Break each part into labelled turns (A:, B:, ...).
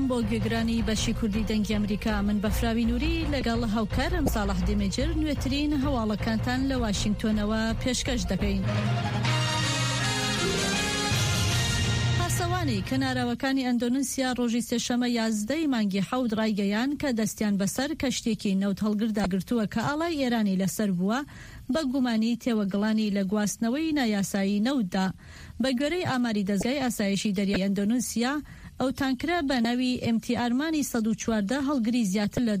A: سلااوم بۆ گوێگرانی بەشی کوردی دەنگی ئەمریکا. من بەفراوی نووری لەگەڵ هاوکارم ساڵح دێمەجر نوێترین هەواڵەکانتان لە واشنگتۆنەوە پێشکەش دەکەین. پاسەوانی کەناراوەکانی ئەندۆنسیا ڕۆژی سێشەمە 11 مانگی 7 ڕایگەیان کە دەستیان بەسەر کەشتێکی نەوت هەڵگردا گرتووە کە ئاڵای ئێرانی لەسەر بووە بە گومانی تێوەگەڵانی لە گواستنەوەی نایاسایی نەوتدا. بە گوێرەی ئاماری دەزگای ئاسایشی دەریای ئەندۆنسیا، ئەو تانکرە بە ناوی MT ئارمانی 114 هەڵگری زیاتر لە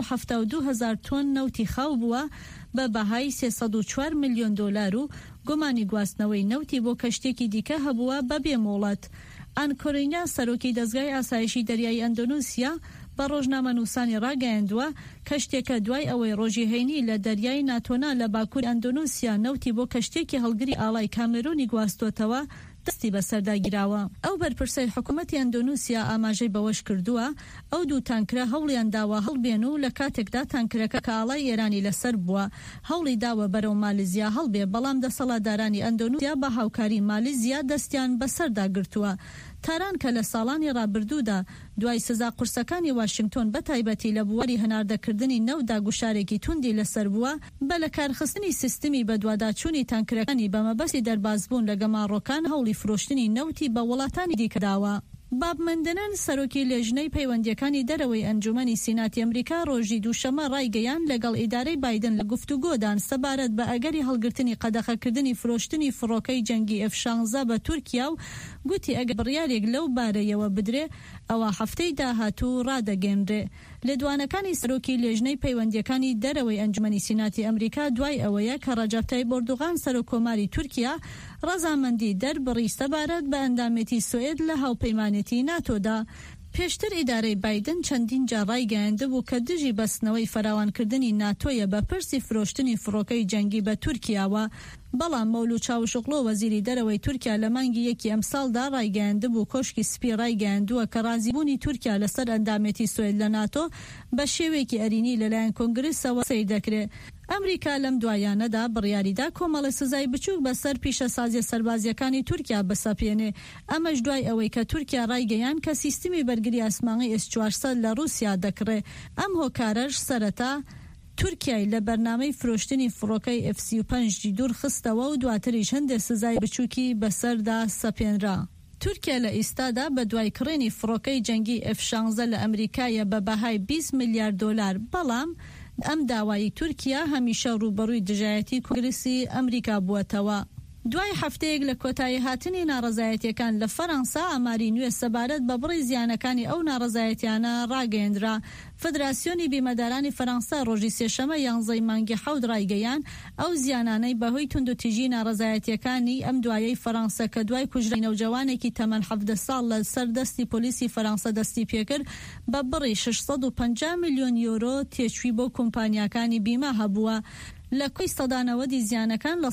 A: 272,000 تۆن نەوتی خاو بووە بە بەهای 304 میلیۆن دۆلار و گومانی گواستنەوەی نەوتی بۆ کەشتێکی دیکە هەبووە بە بێمۆڵەت. ئانکۆرینیا سەرۆکی دەزگای ئاسایشی دەریای ئەندۆنسیا بە ڕۆژنامە نووسانی ڕاگەیاندووە کەشتێکە دوای ئەوەی ڕۆژی هەینی لە دەریای ناتۆنا لە باکوور ئەندۆنسیا نەوتی بۆ کەشتێکی هەڵگری ئاڵای کامێرۆنی گواستوتەوە دەستی بەسەرداگیراوە. ئەو بەرپرسەی حکوومەتی ئەندۆنسیا ئاماژەی بەوەش کردووە ئەو دوو تانکرە هەوڵیان داوە هەڵبێن و لە کاتێکدا تانکرەکە کە ئاڵای ئێرانی لەسەر بووە هەوڵی داوە بەرەو مالیزیا هەڵبێ، بەڵام دەسەڵاتدارانی ئەندۆنسیا بە هاوکاری مالیزیا دەستیان بەسەردا گرتووە. تاران کە لە ساڵانی ڕابردوودا دوای سزا قورسەکانی واشنگتۆن بە تایبەتی لە بواری هەناردەکردنی نەودا گوشارێکی توندی لەسەر بووە بە لە کارخستنی سیستمی بەدواداچوونی تانکرەکانی بە مەبەستی دەربازبوون لە گەماڕۆکان هەوڵی فرۆشتنی نەوتی بە وڵاتانی دیکەداوە. باب مندنن سەرۆکی لێژنەی پەیوەندیەکانی دەرەوەی ئەنجومەنی سیناتی ئەمریکا ڕۆژی دووشەمە ڕایگەیان لەگەڵ ئیدارەی بایدن لە گفتوگۆدان سەبارەت بە ئەگەری هەڵگرتنی قەدەخەکردنی فرۆشتنی فڕۆکەی جەنگی F-16 بە تورکیا و گوتی ئەگەر بڕیارێک لەو بارەیەوە بدرێ ئەوە هەفتەی داهاتوو ڕادەگەێنرێ. لێدوانەکانی سەرۆکی لێژنەی پەیوەندیەکانی دەرەوەی ئەنجومەنی سیناتی ئەمریکا دوای ئەوەیە کە ڕەجەب تایب ئۆردوغان سەرۆکۆماری تورکیا ڕەزامەندی دەربڕی سەبارەت بە ئەندامێتی سوئێد لە هاوپەیمانێتی ناتۆدا. پێشتر ئیدارەی بایدن چەندین جار ڕایگەیاندبوو کە دژی بەستنەوەی فراوانکردنی ناتۆیە بە پرسی فرۆشتنی فڕۆکەی جەنگی بە تورکیاوە، بەڵام مەولود چاوشوقلۆ وەزیری دەرەوەی تورکیا لە مانگی یەکی ئەمساڵدا ڕایگەیاندبوو کۆشکی سپی ڕایگەیاندووە کە رازیبوونی تورکیا لەسەر ئەندامێتی سوئێد لە ناتۆ بە شێوەیەکی ئەرینی لەلایەن کۆنگرسەوە سەیر دەکرێت. ئەمریکا لەم دوایانەدا بڕیاریدا کۆمەڵی سزای بچووک بەسەر پیشەسازی سەربازیەکانی تورکیا بەسەپێنێ. ئەمەش دوای ئەوەی کە تورکیا ڕایگەیان کە سیستمی بەرگری ئاسمانی S-400 لە رووسیا دەکڕێ. ئەم هۆکارەش سەرەتا تورکیای لە بەرنامەی فرۆشتنی فڕۆکەی F-35 دوور خستەوە و دواتریش هەندێک سزای بچووکی بەسەردا سەپێنرا. تورکیا لە ئیستادا بە دوای کڕێنی فڕۆکەی جەنگی F-16 لە ئەمریکایە بە بەهای 20 میلیارد دۆلار، بەڵام ئەم داوای تورکیا هەمیشە ڕوبەڕووی دژایەتی کۆنگرسی ئەمریکا بووەتەوە. دوای هەفتەیەک لە کۆتایی هاتنی ناڕەزایەتیەکان لە فەڕەنسا ئاماری نوێ سەبارەت بە بڕی زیانەکانی ئەو ناڕەزایەتیانە ڕاگەیەندرا. فدراسیۆنی بیمەدارانی فەڕەنسا ڕۆژی سێشەمە 11 مانگی 7 ڕایگەیان ئەو زیانانەی بەهۆی توندوتیژی ناڕەزایەتیەکانی ئەم دوایەی فەڕەنسا کە دوای کوژرەی نەوجەوانێکی تەمەن 17 ساڵ لە سەر دەستی پۆلیسی فەڕەنسا دەستی پێکرد بە بڕی 650 میلیۆن یۆرۆ تێچووی بۆ کۆمپانیاکانی بیمە هەبووە. لە کوی سەدانەوەدی زیانەکان لە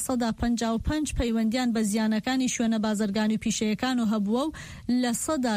A: 155 پەیوەندیان بە زیانەکانی شوێنە بازرگانی و پیشەیەکان و هەبووە و لە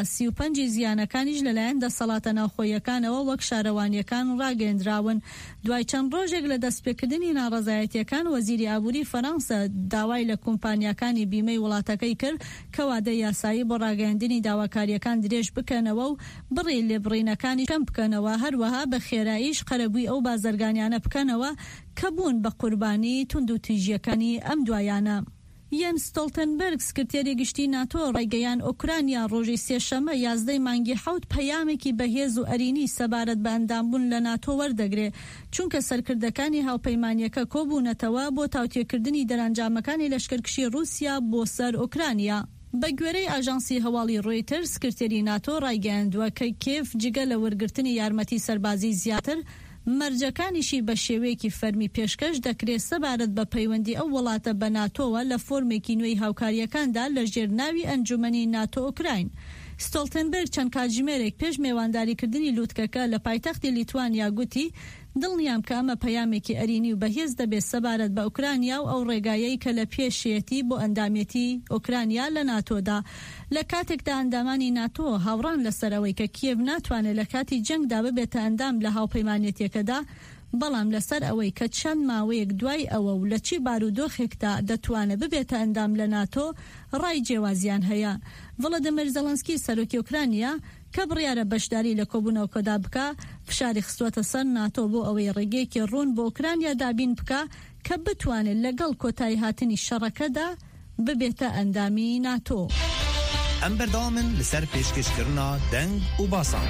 A: 135 زیانەکانیش لەلایەن دەسەڵاتە ناوخۆیەکانەوە وەک شارەوانیەکان ڕاگەیەندراون. دوای چەند ڕۆژێک لە دەستپێکردنی ناڕەزایەتیەکان وەزیری ئابووری فەڕەنسا داوای لە کۆمپانیاکانی بیمەی وڵاتەکەی کرد کە وادە یاسایی بۆ ڕاگەیاندنی داواکاریەکان درێژ بکەنەوە و بڕی لێبڕینەکانی کەم بکەنەوە، هەروەها بە خێراییش قەرەبووی ئەو بازرگانیانە بکەنەوە کە بوون بە قوربانی توندوتیژیەکانی ئەم دوایانە. یەن ستۆلتەنبەرگ سکرتێری گشتی ناتۆ ڕایگەیان ئۆکرانیا ڕۆژی سێشەمە 11 مانگی 7 پەیامێکی بەهێز و ئەرینی سەبارەت بە ئەندامبوون لە ناتۆ وەردەگرێ، چونکە سەرکردەکانی هاوپەیمانیەکە کۆبوونەتەوە بۆ تاوتێکردنی دەرەنجامەکانی لەشکرکشی رووسیا بۆ سەر ئۆکرانیا. بە گوێرەی ئاژانسی هەواڵی ڕۆیتەرز سکرتێری ناتۆ ڕایگەیاندووە کە کێف جگە لە وەرگرتنی یارمەتی سەربازی زیاتر مەرجەکانیشی بە شێوەیەکی فەرمی پێشکەش دەکرێت سەبارەت بە پەیوەندی ئەو وڵاتە بە ناتۆوە لە فۆرمێکی نوێی هاوکاریەکاندا لە ژێرناوی ئەنجومەنی ناتۆ ئۆکراین. ستۆلتەنبەرگ چەند کاتژمێرێک پێش میێوانداریکردنی لووتکەکە لە پایتەختی لیتوانیا گوتی دڵنیام کە ئەمە پەیامێکی ئەرینی و بەهێز دەبێت سەبارەت بە ئوکرانیا و ئەو ڕێگایەی کە لە پێشێتی بۆ ئەندامێتی ئوکرانیا لە ناتۆدا. لە کاتێکدا ئەندامانی ناتۆ هاوڕان لەسەرەوەی کە کیێڤ ناتوانێت لە کاتی جەنگدا ببێتە ئەندام لە هاوپەیمانێتیەکەدا، بەڵام لەسەر ئەوەی کە چەند ماوەیەک دوای ئەوە و لە چی بارودۆخێکدا دەتوانێت ببێتە ئەندام لە ناتۆ ڕای جیاوازیان هەیە. ڤڵۆدیمیر زەڵەنسکی سەرۆکی ئوکرانیا کە بڕیارە بەشداری لە کۆبوونەوەکەدا بکە فشاری خستووەتە سەر ناتۆ بۆ ئەوەی ڕێگەیەکی ڕوون بۆ ئوکرانیا دابین بکە کە بتوانێت لەگەڵ کۆتایی هاتنی شەڕەکەدا ببێتە ئەندامی ناتۆ.
B: ئەم بەردەوامن لەسەر پێشکەشکردنا دەنگ و باسان.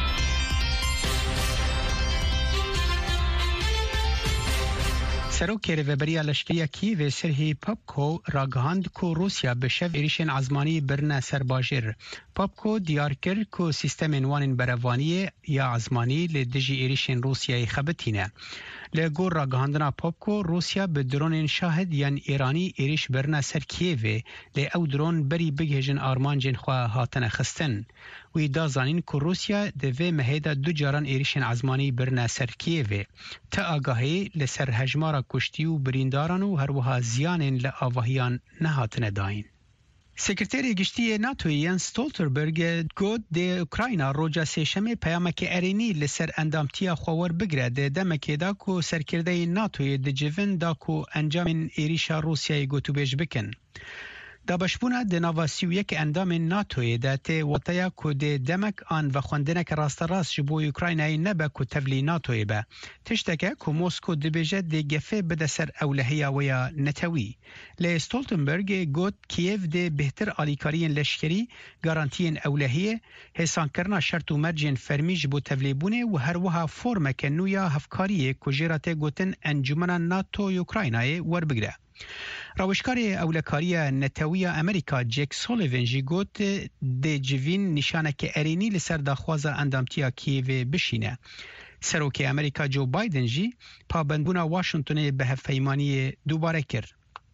C: سەرۆکی رێڤەبەریە لەشکریە کیڤ سێرهی پاپکۆ ڕاگەهاند کو رووسیا bi şev êrişên ezmanî birine ser bajêr. Papko diyar kir ku sîstemên wan ên berevaniyê ya ezmanî lê dijî êrişên Rûsyayê xebitîne. Li gor ragihandina Papko, Rûsya bi dronên şahid yên Îranî êriş birine ser Kiyevê lê ew dron berî bigihêjin armancên xwe hatine xistin. Wî da zanîn ku Rûsya di vê mehê de du caran êrişên ezmanî birine ser Kiyevê. Te agahî li ser hejmara kuştî û birîndaran û her wiha ziyanên li avahiyan nehatine dayîn. Sekreterê Giştiyê NATOyê Jens Stoltenberg got dê Ukrayna roja sêşemê peyamekê erênî li ser endamtiya xwe werbigire dê demekê da ku serkirdeyên NATOyê dicivin da ku encamên êrişa Rûsyayê gotûbêj bikin. Dabeşbûna di nava 31 endamên NATOyê de tê wataya ku dê demek an vexwendineke rasterast ji bo Ukraynayê nebe ku tevlî NATOyê be. Tişteke ku Moskow dibêje dê gefê bide ser ewlehiya we ya netewî. Lê Stoltenberg got Kiev dê bêhtir alîkariyên leşkerî, garantiyên ewlehiyê, hêsankirina şert û mercên fermî ji bo tevlîbûnê û her wiha formeke nû ya hevkariyê ku jê ra tê gotin Encumena NATO Ukraynayê werbigire. Rawişkarê ewlekariya Netewiya Amerîka Jake Sullivan jî got dê civîn nîşaneke erênî li ser daxwaza endamtiya Kiyevê bişîne. Serokê Amerîka Joe Biden jî pabendbûna Washingtonê bi hevpeymaniyê dubare kir.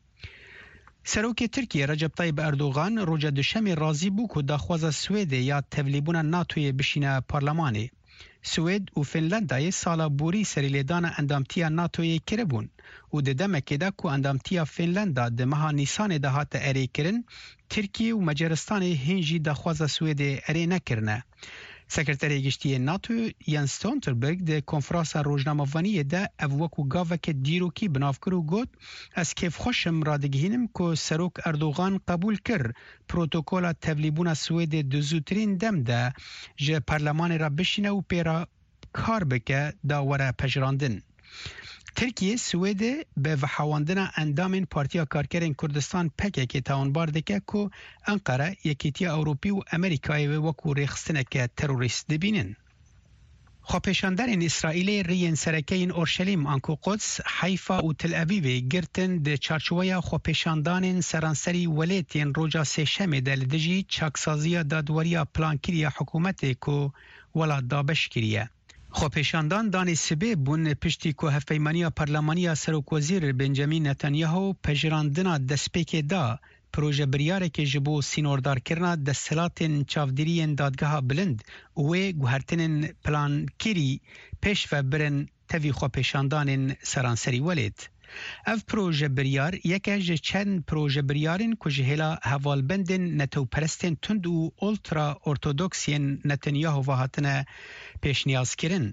C: Serokê Tirkiye Recep Tayyip Erdogan roja duşemê razî bû ku daxwaza Swêdê ya tevlîbûna NATOyê bişîne parlemanê. Swêd û Finlandayê sala borî serîlêdana endamtiya NATOyê kiribûn û di demekê de ku endamtiya Finlanda di meha Nîsanê de hate erêkirin, Tirkiye û Macaristanê hîn jî daxwaza Swêdê erê nekirine. Sekreterê Giştiyê NATO Jens Stoltenberg di konferansa rojnamevaniyê de ev wekû gaveke dîrokî binavkir û got ez kêfxweşim radigihînim ku Serok Erdogan qebûl kir protokola tevlîbûna Swêdê di zûtirîn dem de ji parlemanê ra bişîne û pêra kar bike da were pejirandin. Tirkiye Swêdê bi vehewandina endamên Partiya Karkerên Kurdistan PKK tawanbar dike ku Ankara, Yekîtiya Ewropî û Amerîkayê wê wekû rêxistineke terorîst dibînin. Xwepêşanderên İsraîlê rêyên serekeyên Orşelîm, Anku Quds, Heyfa û Tel Avîvê girtin di çarçoveya xwepêşandanên seranserî welêtên roja sêşemê de li dijî çaksaziya dadwariya plankiriya hikûmetê ku welat dabeş kiriye. Xwepêşandan danê sibê bûn piştî ku hevpeymaniya parlemaniya Serokwezîr Benjamin Netanyahu pejirandina destpêkê da proje biryarekê ji bo sînordarkirina desthilatên çavdîriyên dadgeha bilind û wê guhertinên plankirî pêş ve birin tevî xwepêşandanên seranserî welêt. Ev proje biryar yeke ji çend proje biryarên ku ji hêla hevalbendên netewperestên tund û ultra ortodoksiyên Netanyahu ve hatine pêşniyazkirin.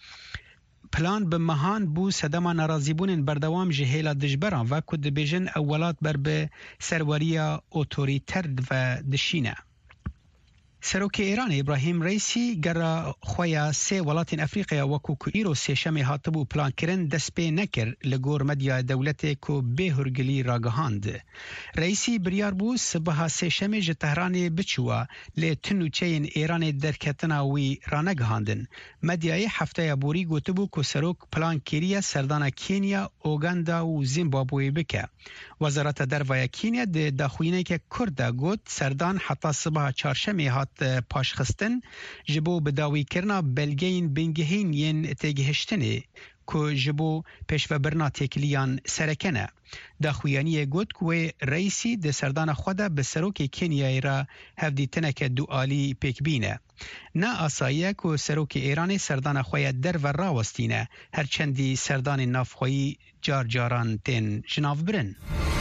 C: Plan bi mehan bû sedema narazîbûnên berdewam ji hêla dijberan ve ku dibêjin ew welat ber bi serweriya otorîter ve dişîne. Serokê Îranê İbrahim Reîsî gera xwe ya sê welatên Efrîqaya wekû ku îro sêşemê hatibû plankirin dest pê nekir li gor medya dewletê ku bêhurgilî ragihand. Reîsî biryar bû sibeha sêşemê ji Tehranê biçûwa lê tin û çeyên Îranê derketina wî ranegihandin. Medyayê hefteya borî gotibû ku serok plan kiriye serdana Kenya, Uganda û Zimbabweyê bike. Wezareta Dervaya Kenya di daxuyîneke Kurd de got serdan heta sibeha çarşemê hat paşxistin ji bo bidawîkirina belgeyên bingehîn yên têgihiştinê ku ji bo pêşvebirina têkiliyan serekene. Daxuyaniyê got ku wê Reîsî di serdana xwe de bi serokê Kenyayê ra hevdîtineke dualî pêkbîne. Ne asayiye ku serokê Îranê serdana xwe ya derve rawestîne, her çendî serdanên navxweyî car caran tên ji nav birin.